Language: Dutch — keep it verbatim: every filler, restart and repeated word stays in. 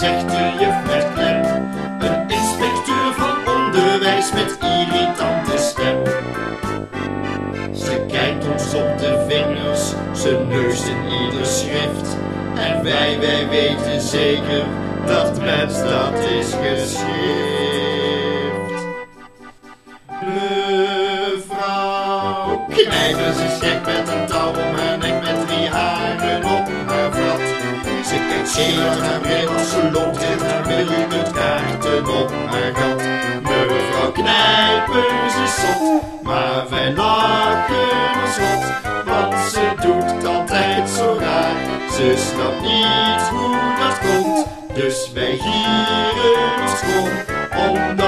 zegt de juf met klem. Een inspecteur van onderwijs met irritante stem. Ze kijkt ons op de vingers, ze neust in ieder schrift. En wij, wij weten zeker, dat mens dat is geschrift. Mevrouw Knijpers is gek met een touw om haar nek met drie haren op haar vat. Ze kijkt zeer uit haar bril als ze loopt in haar middel met kaarten op haar gat. Mevrouw Knijpers is zot, maar wij lachen ons rot, want ze doet het altijd zo raar. Ze snapt niet hoe dat komt, dus wij gieren ons krom om